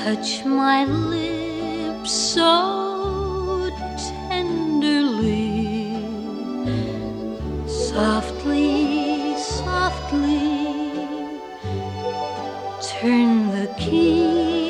touch my lips so tenderly, softly, softly, turn the key.